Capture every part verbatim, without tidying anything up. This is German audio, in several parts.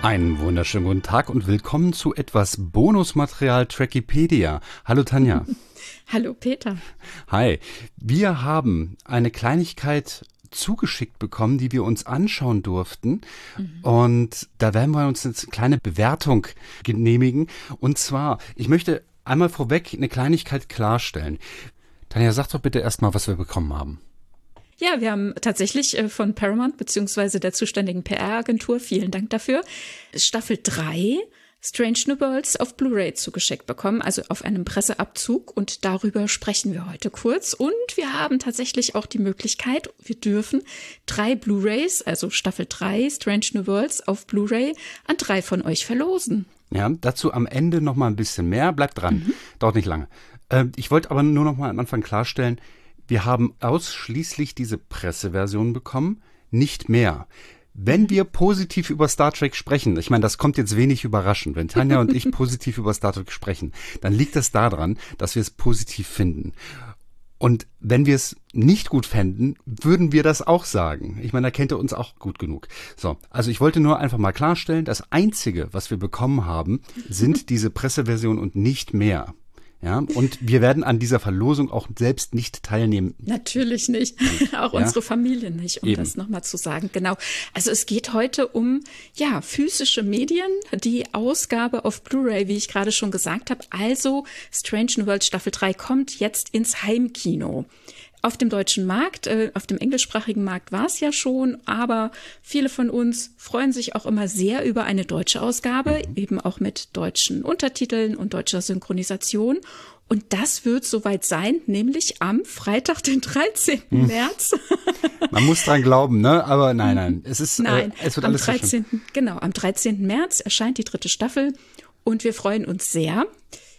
Einen wunderschönen guten Tag und willkommen zu etwas Bonusmaterial Trackipedia. Hallo Tanja. Hallo Peter. Hi. Wir haben eine Kleinigkeit zugeschickt bekommen, die wir uns anschauen durften. Mhm. Und da werden wir uns jetzt eine kleine Bewertung genehmigen. Und zwar, ich möchte einmal vorweg eine Kleinigkeit klarstellen. Tanja, sag doch bitte erstmal, was wir bekommen haben. Ja, wir haben tatsächlich von Paramount bzw. der zuständigen P R-Agentur, vielen Dank dafür, Staffel drei Strange New Worlds auf Blu-ray zugeschickt bekommen, also auf einem Presseabzug, und darüber sprechen wir heute kurz. Und wir haben tatsächlich auch die Möglichkeit, wir dürfen drei Blu-rays, also Staffel drei Strange New Worlds auf Blu-ray, an drei von euch verlosen. Ja, dazu am Ende noch mal ein bisschen mehr, bleibt dran, mhm. dauert nicht lange. Äh, ich wollte aber nur noch mal am Anfang klarstellen, wir haben ausschließlich diese Presseversion bekommen, nicht mehr. Wenn wir positiv über Star Trek sprechen, ich meine, das kommt jetzt wenig überraschend, wenn Tanja und ich positiv über Star Trek sprechen, dann liegt das daran, dass wir es positiv finden. Und wenn wir es nicht gut fänden, würden wir das auch sagen. Ich meine, da kennt ihr uns auch gut genug. So, also ich wollte nur einfach mal klarstellen, das Einzige, was wir bekommen haben, sind diese Presseversion und nicht mehr. Ja, und wir werden an dieser Verlosung auch selbst nicht teilnehmen. Natürlich nicht. Auch ja? unsere Familie nicht, um Eben. das nochmal zu sagen. Genau. Also es geht heute um, ja, physische Medien, die Ausgabe auf Blu-ray, wie ich gerade schon gesagt habe. Also Strange New Worlds Staffel drei kommt jetzt ins Heimkino. Auf dem deutschen Markt, äh, auf dem englischsprachigen Markt war es ja schon, aber viele von uns freuen sich auch immer sehr über eine deutsche Ausgabe, mhm. eben auch mit deutschen Untertiteln und deutscher Synchronisation. Und das wird soweit sein, nämlich am Freitag, den dreizehnten Hm. März. Man muss dran glauben, ne? Aber nein, nein, es ist, nein, äh, es wird am alles dreizehnten Genau, am dreizehnten März erscheint die dritte Staffel und wir freuen uns sehr,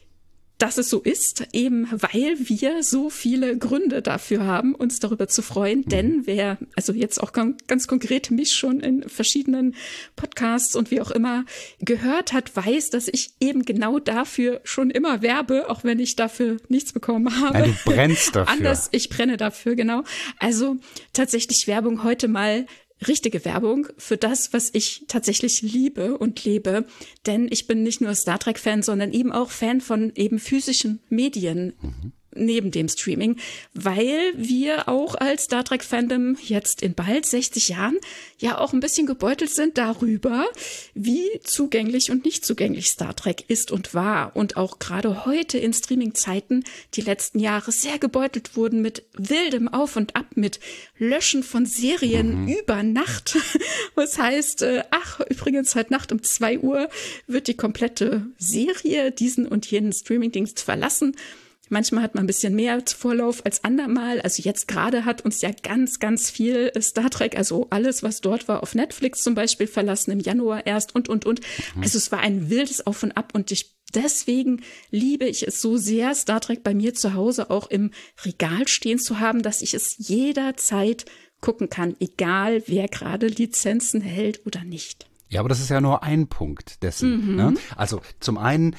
dass es so ist, eben weil wir so viele Gründe dafür haben, uns darüber zu freuen. Mhm. Denn wer, also jetzt auch ganz konkret mich schon in verschiedenen Podcasts und wie auch immer gehört hat, weiß, dass ich eben genau dafür schon immer werbe, auch wenn ich dafür nichts bekommen habe. Ja, du brennst dafür. Anders, ich brenne dafür, genau. Also tatsächlich Werbung heute mal. Richtige Werbung für das, was ich tatsächlich liebe und lebe. Denn ich bin nicht nur Star Trek-Fan, sondern eben auch Fan von eben physischen Medien. Mhm. Neben dem Streaming, weil wir auch als Star Trek-Fandom jetzt in bald sechzig Jahren ja auch ein bisschen gebeutelt sind darüber, wie zugänglich und nicht zugänglich Star Trek ist und war. Und auch gerade heute in Streaming-Zeiten die letzten Jahre sehr gebeutelt wurden mit wildem Auf und Ab, mit Löschen von Serien mhm. über Nacht. Was heißt, ach, übrigens heute Nacht um zwei Uhr wird die komplette Serie diesen und jenen Streaming-Dienst verlassen. Manchmal hat man ein bisschen mehr Vorlauf als andermal. Also jetzt gerade hat uns ja ganz, ganz viel Star Trek, also alles, was dort war, auf Netflix zum Beispiel verlassen, im Januar erst und, und, und. Mhm. Also es war ein wildes Auf und Ab und ich deswegen liebe ich es so sehr, Star Trek bei mir zu Hause auch im Regal stehen zu haben, dass ich es jederzeit gucken kann, egal wer gerade Lizenzen hält oder nicht. Ja, aber das ist ja nur ein Punkt dessen. Mhm. Ne? Also zum einen,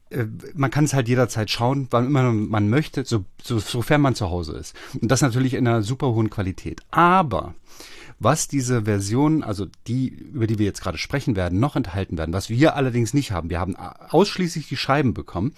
man kann es halt jederzeit schauen, wann immer man möchte, so, so, sofern man zu Hause ist. Und das natürlich in einer super hohen Qualität. Aber was diese Version, also die, über die wir jetzt gerade sprechen werden, noch enthalten werden, was wir allerdings nicht haben, wir haben ausschließlich die Scheiben bekommen.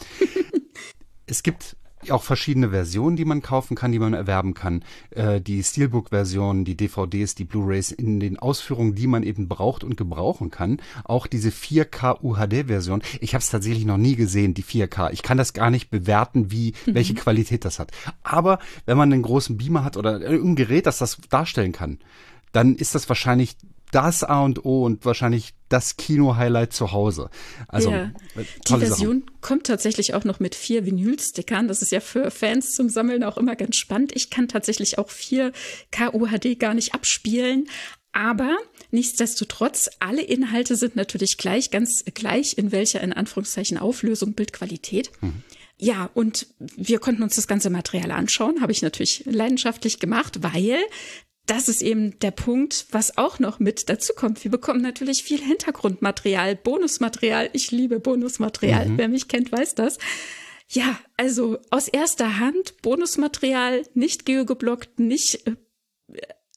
Es gibt auch verschiedene Versionen, die man kaufen kann, die man erwerben kann. Äh, die Steelbook-Version, die D V Ds, die Blu-rays in den Ausführungen, die man eben braucht und gebrauchen kann. Auch diese vier K U H D-Version. Ich habe es tatsächlich noch nie gesehen, die vier K. Ich kann das gar nicht bewerten, wie mhm. welche Qualität das hat. Aber wenn man einen großen Beamer hat oder ein Gerät, das das darstellen kann, dann ist das wahrscheinlich das A und O und wahrscheinlich das Kino-Highlight zu Hause. Also ja. Die Version Sachen. Kommt tatsächlich auch noch mit vier Vinyl-Stickern. Das ist ja für Fans zum Sammeln auch immer ganz spannend. Ich kann tatsächlich auch vier K U H D gar nicht abspielen. Aber nichtsdestotrotz, alle Inhalte sind natürlich gleich, ganz gleich, in welcher, in Anführungszeichen, Auflösung, Bildqualität. Mhm. Ja, und wir konnten uns das ganze Material anschauen. Habe ich natürlich leidenschaftlich gemacht, weil das ist eben der Punkt, was auch noch mit dazu kommt. Wir bekommen natürlich viel Hintergrundmaterial, Bonusmaterial. Ich liebe Bonusmaterial. Mhm. Wer mich kennt, weiß das. Ja, also aus erster Hand Bonusmaterial, nicht geogeblockt, nicht äh,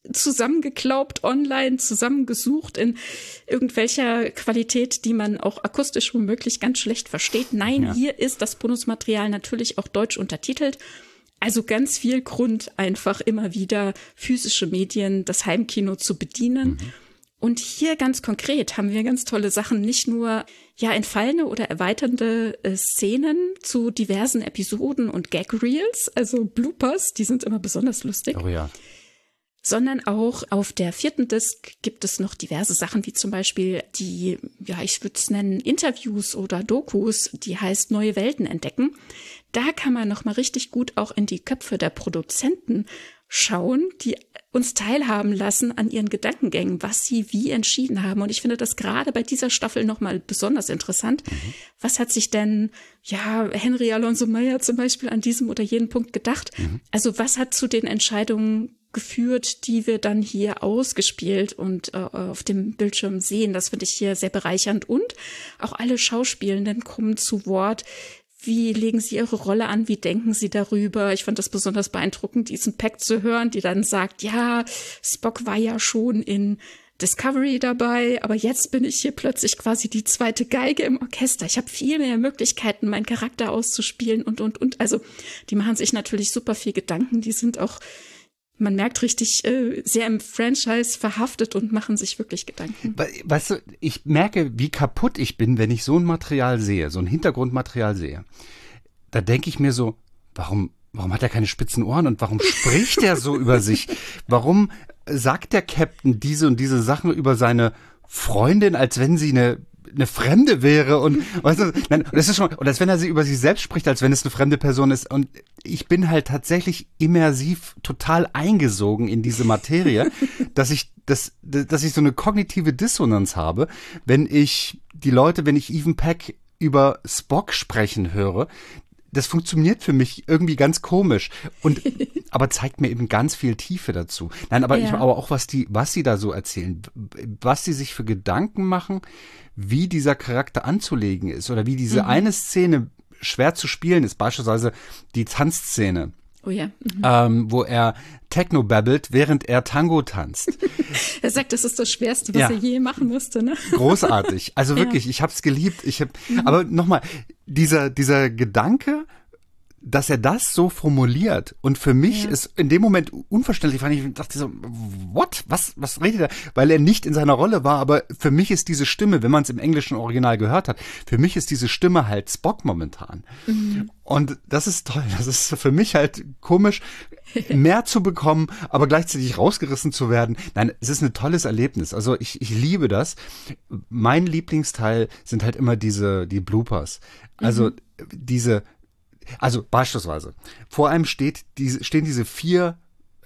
zusammengeklaubt online, zusammengesucht in irgendwelcher Qualität, die man auch akustisch womöglich ganz schlecht versteht. Nein, ja. Hier ist das Bonusmaterial natürlich auch deutsch untertitelt. Also ganz viel Grund, einfach immer wieder physische Medien, das Heimkino zu bedienen. Mhm. Und hier ganz konkret haben wir ganz tolle Sachen, nicht nur ja entfallene oder erweiternde äh, Szenen zu diversen Episoden und Gag-Reels, also Bloopers, die sind immer besonders lustig. Oh ja. Sondern auch auf der vierten Disc gibt es noch diverse Sachen, wie zum Beispiel die, ja, ich würde es nennen, Interviews oder Dokus, die heißt Neue Welten entdecken. Da kann man noch mal richtig gut auch in die Köpfe der Produzenten schauen, die uns teilhaben lassen an ihren Gedankengängen, was sie wie entschieden haben. Und ich finde das gerade bei dieser Staffel noch mal besonders interessant. Mhm. Was hat sich denn, ja, Henry Alonso Meyer zum Beispiel an diesem oder jenem Punkt gedacht? Mhm. Also was hat zu den Entscheidungen geführt, die wir dann hier ausgespielt und äh, auf dem Bildschirm sehen? Das finde ich hier sehr bereichernd. Und auch alle Schauspielenden kommen zu Wort. Wie legen sie ihre Rolle an? Wie denken sie darüber? Ich fand das besonders beeindruckend, diesen Pack zu hören, die dann sagt, ja, Spock war ja schon in Discovery dabei, aber jetzt bin ich hier plötzlich quasi die zweite Geige im Orchester. Ich habe viel mehr Möglichkeiten, meinen Charakter auszuspielen und, und, und. Also die machen sich natürlich super viel Gedanken. Die sind auch, man merkt richtig, äh, sehr im Franchise verhaftet und machen sich wirklich Gedanken. Weißt du, ich merke, wie kaputt ich bin, wenn ich so ein Material sehe, so ein Hintergrundmaterial sehe. Da denke ich mir so, warum, warum hat er keine spitzen Ohren und warum spricht er so über sich? Warum sagt der Captain diese und diese Sachen über seine Freundin, als wenn sie eine eine Fremde wäre und weißt du, nein, das ist schon, oder als wenn er sie über sich selbst spricht, als wenn es eine fremde Person ist. Und ich bin halt tatsächlich immersiv total eingesogen in diese Materie, dass ich das, dass ich so eine kognitive Dissonanz habe, wenn ich die Leute, wenn ich Even Peck über Spock sprechen höre. Das funktioniert für mich irgendwie ganz komisch und aber zeigt mir eben ganz viel Tiefe dazu. Nein, aber ja. ich aber auch was die was sie da so erzählen, was sie sich für Gedanken machen, wie dieser Charakter anzulegen ist oder wie diese mhm. eine Szene schwer zu spielen ist, beispielsweise die Tanzszene. Oh ja. Mhm. Ähm, wo er Techno babbelt, während er Tango tanzt. Er sagt, das ist das Schwerste, was ja. er je machen musste, ne? Großartig. Also wirklich, ja. ich hab's geliebt. Ich hab, mhm. aber nochmal, dieser, dieser Gedanke, dass er das so formuliert und für mich ja. ist in dem Moment unverständlich, fand ich, dachte so, what? Was, was redet er? Weil er nicht in seiner Rolle war, aber für mich ist diese Stimme, wenn man es im englischen Original gehört hat, für mich ist diese Stimme halt Spock momentan. Mhm. Und das ist toll. Das ist für mich halt komisch, mehr zu bekommen, aber gleichzeitig rausgerissen zu werden. Nein, es ist ein tolles Erlebnis. Also ich, ich liebe das. Mein Lieblingsteil sind halt immer diese, die Bloopers. Also mhm. diese, Also beispielsweise, vor einem steht diese, stehen diese vier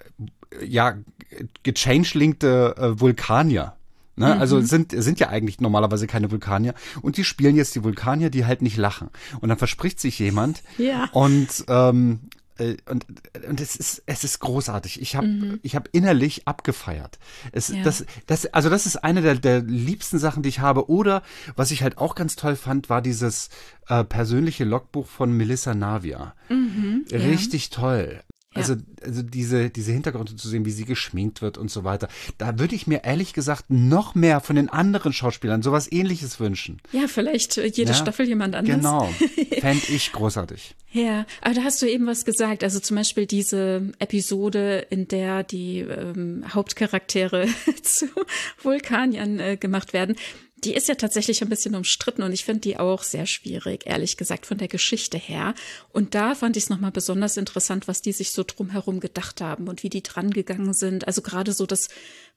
ja gechangelingte äh, Vulkanier. Ne? Mhm. Also sind sind ja eigentlich normalerweise keine Vulkanier und die spielen jetzt die Vulkanier, die halt nicht lachen. Und dann verspricht sich jemand ja. und ähm, Und, und es ist, es ist großartig. Ich habe, mhm. ich habe innerlich abgefeiert. Es, ja. das, das, also das ist eine der, der liebsten Sachen, die ich habe. Oder was ich halt auch ganz toll fand, war dieses äh, persönliche Logbuch von Melissa Navia. Mhm, Richtig ja. toll. Also, ja. also diese, diese Hintergründe zu sehen, wie sie geschminkt wird und so weiter. Da würde ich mir ehrlich gesagt noch mehr von den anderen Schauspielern sowas Ähnliches wünschen. Ja, vielleicht jede ja, Staffel jemand anders. Genau, fände ich großartig. Ja, aber da hast du eben was gesagt. Also zum Beispiel diese Episode, in der die ähm, Hauptcharaktere zu Vulkaniern äh, gemacht werden. Die ist ja tatsächlich ein bisschen umstritten und ich finde die auch sehr schwierig, ehrlich gesagt, von der Geschichte her. Und da fand ich es nochmal besonders interessant, was die sich so drumherum gedacht haben und wie die dran gegangen sind. Also gerade so das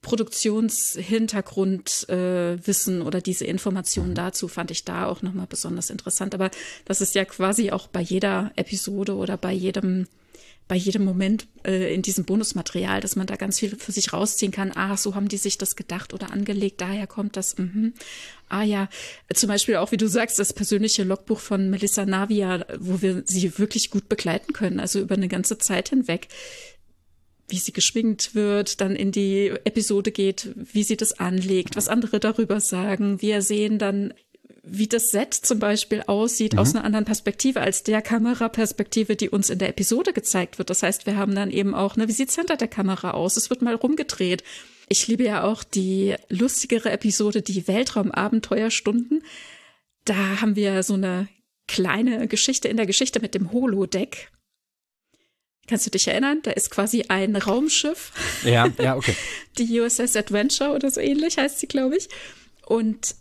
Produktionshintergrundwissen äh, oder diese Informationen dazu fand ich da auch nochmal besonders interessant. Aber das ist ja quasi auch bei jeder Episode oder bei jedem bei jedem Moment äh, in diesem Bonusmaterial, dass man da ganz viel für sich rausziehen kann. Ah, so haben die sich das gedacht oder angelegt, daher kommt das. Mhm. Ah ja, zum Beispiel auch, wie du sagst, das persönliche Logbuch von Melissa Navia, wo wir sie wirklich gut begleiten können, also über eine ganze Zeit hinweg, wie sie geschminkt wird, dann in die Episode geht, wie sie das anlegt, was andere darüber sagen. Wir sehen dann, wie das Set zum Beispiel aussieht, mhm. aus einer anderen Perspektive als der Kameraperspektive, die uns in der Episode gezeigt wird. Das heißt, wir haben dann eben auch, ne, wie sieht's hinter der Kamera aus? Es wird mal rumgedreht. Ich liebe ja auch die lustigere Episode, die Weltraumabenteuerstunden. Da haben wir so eine kleine Geschichte in der Geschichte mit dem Holodeck. Kannst du dich erinnern? Da ist quasi ein Raumschiff. Ja, ja, okay. Die U S S Adventure oder so ähnlich heißt sie, glaube ich. Und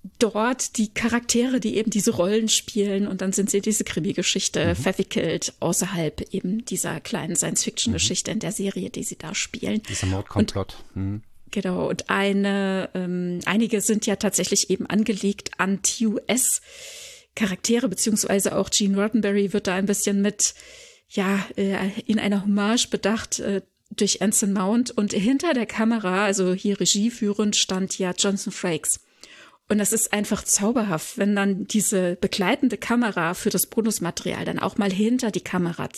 dort die Charaktere, die eben diese Rollen spielen und dann sind sie diese Krimi-Geschichte mhm. verwickelt außerhalb eben dieser kleinen Science-Fiction-Geschichte mhm. in der Serie, die sie da spielen. Dieser Mordkomplott. Mhm. Genau, und eine, ähm, einige sind ja tatsächlich eben angelegt an T U S-Charaktere, beziehungsweise auch Gene Roddenberry wird da ein bisschen mit, ja, äh, in einer Hommage bedacht, äh, durch Anson Mount und hinter der Kamera, also hier regieführend, stand ja Jonathan Frakes. Und das ist einfach zauberhaft, wenn dann diese begleitende Kamera für das Bonusmaterial dann auch mal hinter die Kamera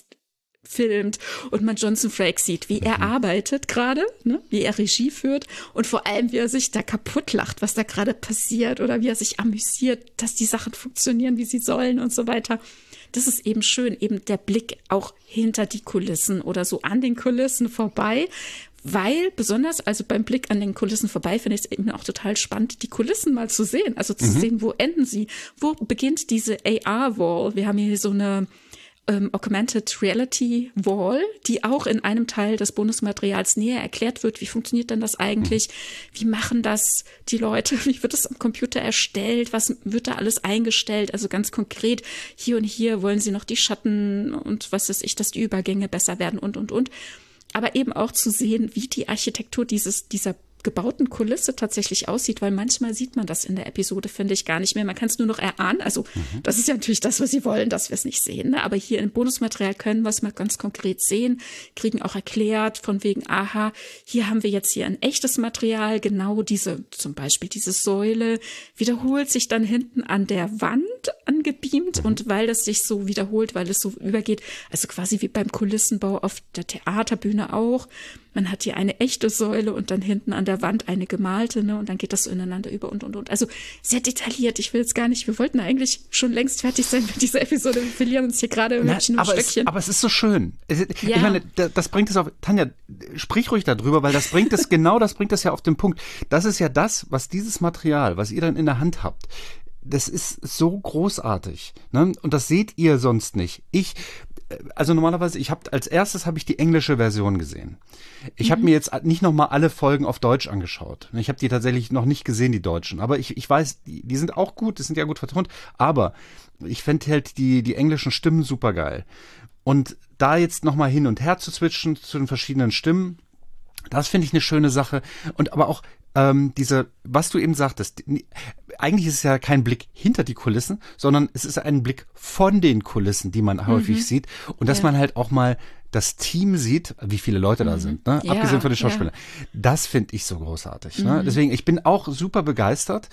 filmt und man Jonathan Frakes sieht, wie er mhm. arbeitet gerade, ne? Wie er Regie führt und vor allem, wie er sich da kaputt lacht, was da gerade passiert oder wie er sich amüsiert, dass die Sachen funktionieren, wie sie sollen und so weiter. Das ist eben schön, eben der Blick auch hinter die Kulissen oder so an den Kulissen vorbei, weil besonders, also beim Blick an den Kulissen vorbei, finde ich es eben auch total spannend, die Kulissen mal zu sehen, also zu mhm. sehen, wo enden sie, wo beginnt diese A R-Wall. Wir haben hier so eine ähm, Augmented Reality Wall, die auch in einem Teil des Bonusmaterials näher erklärt wird, wie funktioniert denn das eigentlich, wie machen das die Leute, wie wird das am Computer erstellt, was wird da alles eingestellt, also ganz konkret, hier und hier wollen sie noch die Schatten und was weiß ich, dass die Übergänge besser werden und, und, und. Aber eben auch zu sehen, wie die Architektur dieses, dieser gebauten Kulisse tatsächlich aussieht, weil manchmal sieht man das in der Episode, finde ich, gar nicht mehr. Man kann es nur noch erahnen. Also mhm. das ist ja natürlich das, was sie wollen, dass wir es nicht sehen. Ne? Aber hier im Bonusmaterial können wir es mal ganz konkret sehen, kriegen auch erklärt von wegen, aha, hier haben wir jetzt hier ein echtes Material, genau diese, zum Beispiel diese Säule, wiederholt sich dann hinten an der Wand angebeamt und weil das sich so wiederholt, weil es so übergeht, also quasi wie beim Kulissenbau auf der Theaterbühne auch. Man hat hier eine echte Säule und dann hinten an der Wand eine gemalte, ne? Und dann geht das so ineinander über und, und, und. Also sehr detailliert. Ich will jetzt gar nicht, wir wollten eigentlich schon längst fertig sein mit dieser Episode. Wir verlieren uns hier gerade im Stöckchen. Aber, aber es ist so schön. Es, ja. Ich meine, das bringt es auf, Tanja, sprich ruhig darüber, weil das bringt es, genau das bringt es ja auf den Punkt. Das ist ja das, was dieses Material, was ihr dann in der Hand habt, das ist so großartig, ne? Und das seht ihr sonst nicht. Ich, also normalerweise, ich habe als erstes habe ich die englische Version gesehen. Ich mhm. habe mir jetzt nicht nochmal alle Folgen auf Deutsch angeschaut. Ich habe die tatsächlich noch nicht gesehen, die Deutschen. Aber ich, ich weiß, die, die sind auch gut, die sind ja gut vertont. Aber ich fände halt die, die englischen Stimmen super geil. Und da jetzt nochmal hin und her zu switchen zu den verschiedenen Stimmen, das finde ich eine schöne Sache. Und aber auch ähm, diese, was du eben sagtest, eigentlich ist es ja kein Blick hinter die Kulissen, sondern es ist ein Blick von den Kulissen, die man häufig mhm. sieht. Und dass ja. man halt auch mal das Team sieht, wie viele Leute mhm. da sind, ne? Ja, abgesehen von den Schauspielern. Ja. Das finde ich so großartig. Mhm. Ne? Deswegen, ich bin auch super begeistert,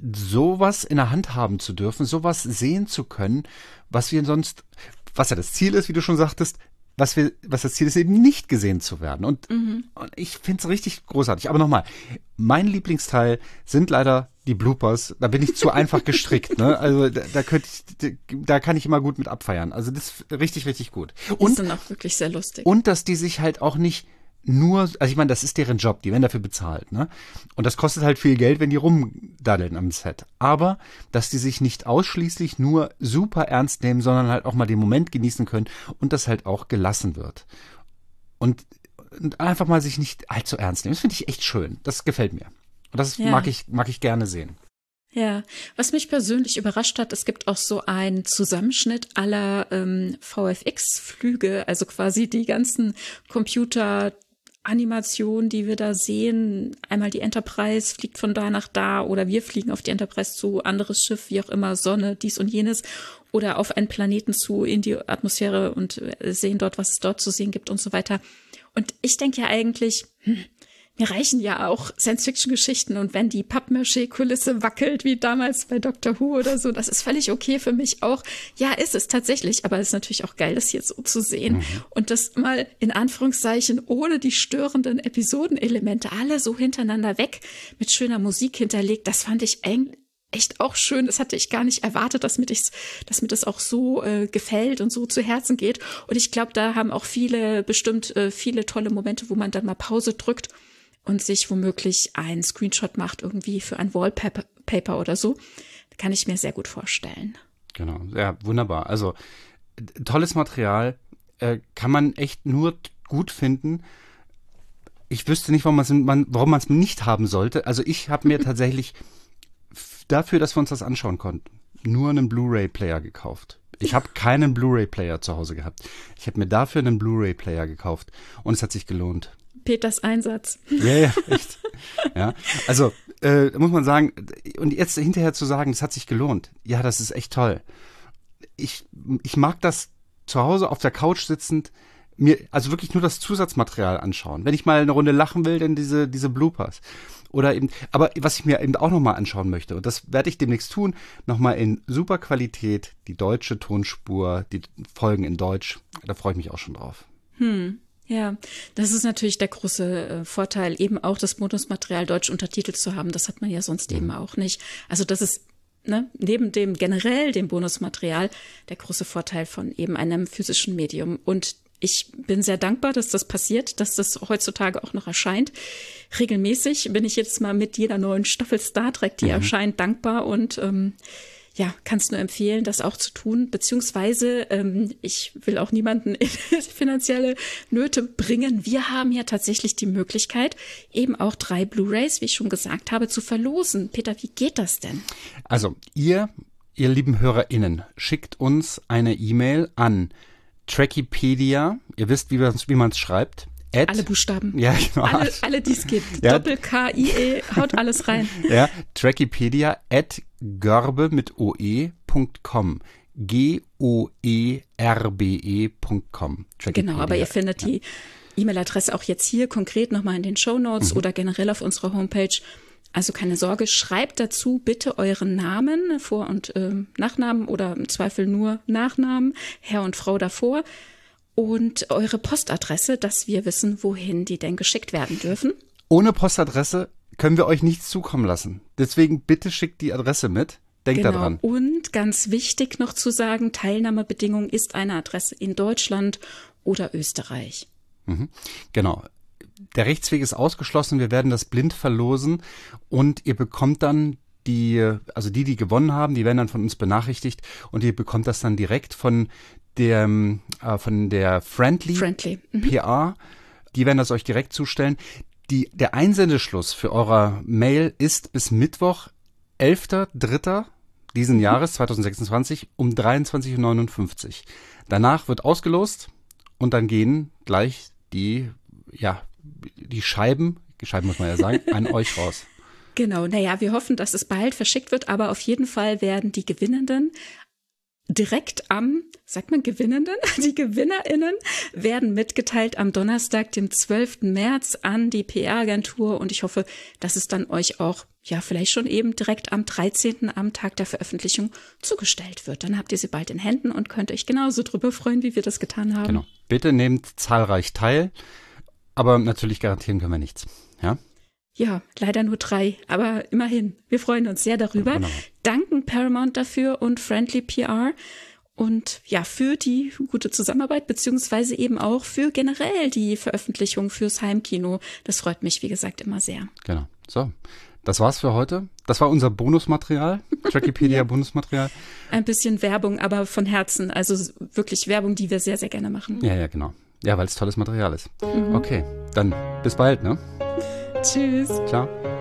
sowas in der Hand haben zu dürfen, sowas sehen zu können, was wir sonst, was ja das Ziel ist, wie du schon sagtest, was wir, was das Ziel ist, eben nicht gesehen zu werden. Und, mhm. und ich finde es richtig großartig. Aber nochmal, mein Lieblingsteil sind leider die Bloopers. Da bin ich zu einfach gestrickt. Ne? Also da, da könnte ich, da kann ich immer gut mit abfeiern. Also das ist richtig, richtig gut. Und, die sind auch wirklich sehr lustig. Und dass die sich halt auch nicht nur, also ich meine, das ist deren Job, die werden dafür bezahlt, ne? Und das kostet halt viel Geld, wenn die rumdaddeln am Set. Aber, dass die sich nicht ausschließlich nur super ernst nehmen, sondern halt auch mal den Moment genießen können und das halt auch gelassen wird. Und, und einfach mal sich nicht allzu ernst nehmen. Das finde ich echt schön. Das gefällt mir. Und das ja. mag ich, mag ich gerne sehen. Ja, was mich persönlich überrascht hat, es gibt auch so einen Zusammenschnitt aller ähm, V F X-Flüge, also quasi die ganzen Computer- Animation, die wir da sehen, einmal die Enterprise fliegt von da nach da oder wir fliegen auf die Enterprise zu, anderes Schiff, wie auch immer, Sonne, dies und jenes oder auf einen Planeten zu, in die Atmosphäre und sehen dort, was es dort zu sehen gibt und so weiter. Und ich denke ja eigentlich, hm, mir reichen ja auch Science-Fiction-Geschichten und wenn die Pappmaché-Kulisse wackelt, wie damals bei Doctor Who oder so, das ist völlig okay für mich auch. Ja, ist es tatsächlich, aber es ist natürlich auch geil, das hier so zu sehen. Mhm. Und das mal in Anführungszeichen ohne die störenden Episodenelemente, alle so hintereinander weg, mit schöner Musik hinterlegt, das fand ich eng, echt auch schön. Das hatte ich gar nicht erwartet, dass mir das, dass mir das auch so äh, gefällt und so zu Herzen geht. Und ich glaube, da haben auch viele bestimmt äh, viele tolle Momente, wo man dann mal Pause drückt und sich womöglich einen Screenshot macht irgendwie für ein Wallpaper Paper oder so. Kann ich mir sehr gut vorstellen. Genau, ja, wunderbar. Also tolles Material, äh, kann man echt nur gut finden. Ich wüsste nicht, warum man warum man es nicht haben sollte. Also ich habe mir tatsächlich dafür, dass wir uns das anschauen konnten, nur einen Blu-ray-Player gekauft. Ich habe keinen Blu-ray-Player zu Hause gehabt. Ich habe mir dafür einen Blu-ray-Player gekauft und es hat sich gelohnt. Peters Einsatz. Ja, ja, echt. Ja, also äh, muss man sagen, und jetzt hinterher zu sagen, es hat sich gelohnt. Ja, das ist echt toll. Ich, ich mag das zu Hause auf der Couch sitzend, mir also wirklich nur das Zusatzmaterial anschauen. Wenn ich mal eine Runde lachen will, dann diese diese Bloopers. Oder eben, aber was ich mir eben auch nochmal anschauen möchte, und das werde ich demnächst tun, nochmal in super Qualität, die deutsche Tonspur, die Folgen in Deutsch, da freue ich mich auch schon drauf. Hm. Ja, das ist natürlich der große äh, Vorteil, eben auch das Bonusmaterial deutsch untertitelt zu haben. Das hat man ja sonst mhm. eben auch nicht. Also das ist ne, neben dem generell dem Bonusmaterial der große Vorteil von eben einem physischen Medium. Und ich bin sehr dankbar, dass das passiert, dass das heutzutage auch noch erscheint. Regelmäßig bin ich jetzt mal mit jeder neuen Staffel Star Trek, die mhm. erscheint, dankbar und ähm, ja, kannst nur empfehlen, das auch zu tun, beziehungsweise ähm, ich will auch niemanden in finanzielle Nöte bringen. Wir haben ja tatsächlich die Möglichkeit, eben auch drei Blu-rays, wie ich schon gesagt habe, zu verlosen. Peter, wie geht das denn? Also ihr, ihr lieben HörerInnen, schickt uns eine E-Mail an Trekkipedia, ihr wisst, wie man es wie man's schreibt. At, alle Buchstaben. Ja, genau. Alle, alle die es gibt. Ja. Doppel-K I E, haut alles rein. Ja, Trekkipedia at görbe mit oe punkt com. G O E R B E punkt com. Genau, aber ihr findet ja. die E-Mail-Adresse auch jetzt hier konkret nochmal in den Shownotes mhm. oder generell auf unserer Homepage. Also keine Sorge, schreibt dazu bitte euren Namen, Vor- und äh, Nachnamen oder im Zweifel nur Nachnamen, Herr und Frau davor und eure Postadresse, dass wir wissen, wohin die denn geschickt werden dürfen. Ohne Postadresse können wir euch nichts zukommen lassen. Deswegen bitte schickt die Adresse mit. Denkt genau. daran. Und ganz wichtig noch zu sagen, Teilnahmebedingung ist eine Adresse in Deutschland oder Österreich. Mhm. Genau. Der Rechtsweg ist ausgeschlossen, wir werden das blind verlosen und ihr bekommt dann die, also die, die gewonnen haben, die werden dann von uns benachrichtigt und ihr bekommt das dann direkt von der, äh, von der Friendly, Friendly. Mhm. P R, die werden das euch direkt zustellen. Die, der Einsendeschluss für eure Mail ist bis Mittwoch, elfter dritter diesen mhm. Jahres, zweitausendsechsundzwanzig, um dreiundzwanzig Uhr neunundfünfzig. Danach wird ausgelost und dann gehen gleich die, ja, die Scheiben, die Scheiben muss man ja sagen, an euch raus. Genau, naja, wir hoffen, dass es bald verschickt wird, aber auf jeden Fall werden die Gewinnenden direkt am, sagt man Gewinnenden? Die GewinnerInnen werden mitgeteilt am Donnerstag, dem zwölften März an die P R-Agentur und ich hoffe, dass es dann euch auch, ja, vielleicht schon eben direkt am dreizehnten am Tag der Veröffentlichung zugestellt wird. Dann habt ihr sie bald in Händen und könnt euch genauso drüber freuen, wie wir das getan haben. Genau. Bitte nehmt zahlreich teil, aber natürlich garantieren können wir nichts, ja? Ja, leider nur drei, aber immerhin. Wir freuen uns sehr darüber. Genau. Danken Paramount dafür und Friendly P R und ja, für die gute Zusammenarbeit, beziehungsweise eben auch für generell die Veröffentlichung fürs Heimkino. Das freut mich, wie gesagt, immer sehr. Genau. So, das war's für heute. Das war unser Bonusmaterial, Trekkipedia ja. Bonusmaterial. Ein bisschen Werbung, aber von Herzen. Also wirklich Werbung, die wir sehr, sehr gerne machen. Ja, ja, genau. Ja, weil es tolles Material ist. Mhm. Okay, dann bis bald, ne? Tschüss. Ciao.